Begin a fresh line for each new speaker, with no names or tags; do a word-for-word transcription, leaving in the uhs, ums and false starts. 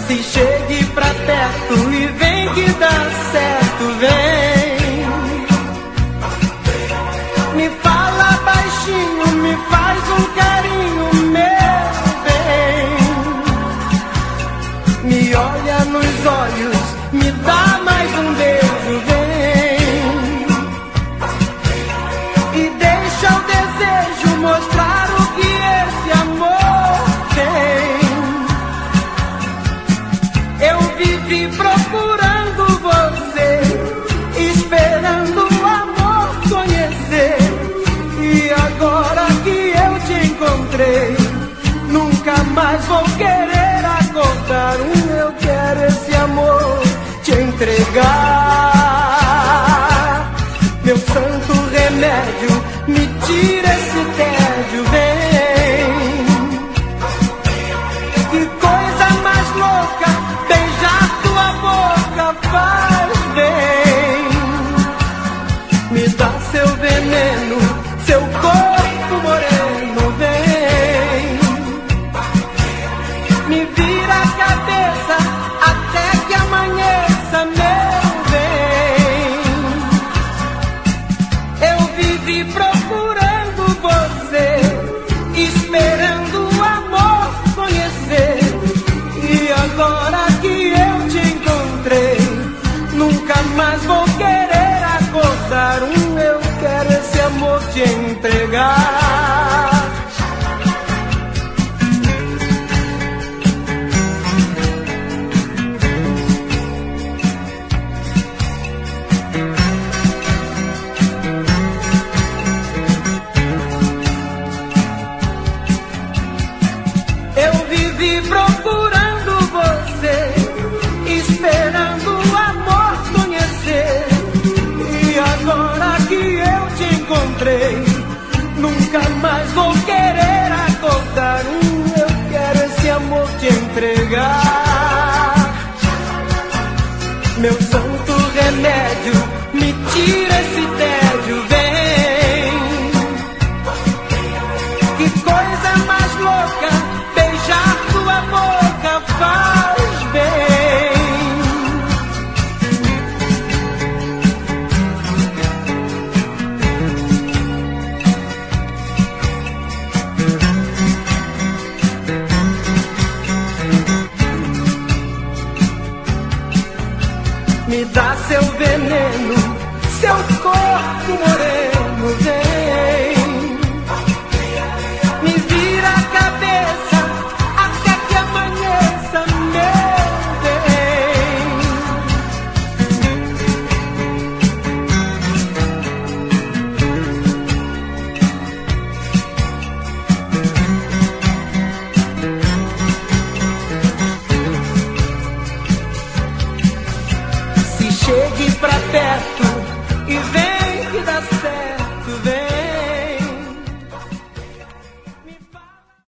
Se chegue pra perto e vem que dá certo, vem. Me fala baixinho, me faz um carinho, meu bem. Me olha nos olhos, me dá mais um beijo, vem. E deixa o desejo mostrar o que esse amor tem. Eu vivi procurando você, esperando o amor conhecer. E agora que eu te encontrei, nunca mais vou querer acordar. Um eu quero esse amor te entregar. Meu santo remédio, me tira esse tédio, vem. Que coisa mais louca, beijar tua boca faz bem. Me dá seu veneno, seu corpo moreno, vem. Me vira a cabeça até que amanheça, meu bem. Eu vivi procurando você, esperando o amor conhecer. E agora que eu te encontrei, nunca mais vou querer acordar. Um eu quero esse amor te entregar. Eu vivi procurando você, esperando o amor conhecer. E agora que eu te encontrei, nunca mais vou querer acordar. Um eu quero esse amor te entregar. Meu santo remédio, me tira esse tédio, vem. Que coisa mais louca, beijar tua boca faz bem. Me dá seu veneno, seu corpo moreno, vem. Me vira a cabeça até que amanheça, meu bem. Se chegue pra perto e vem.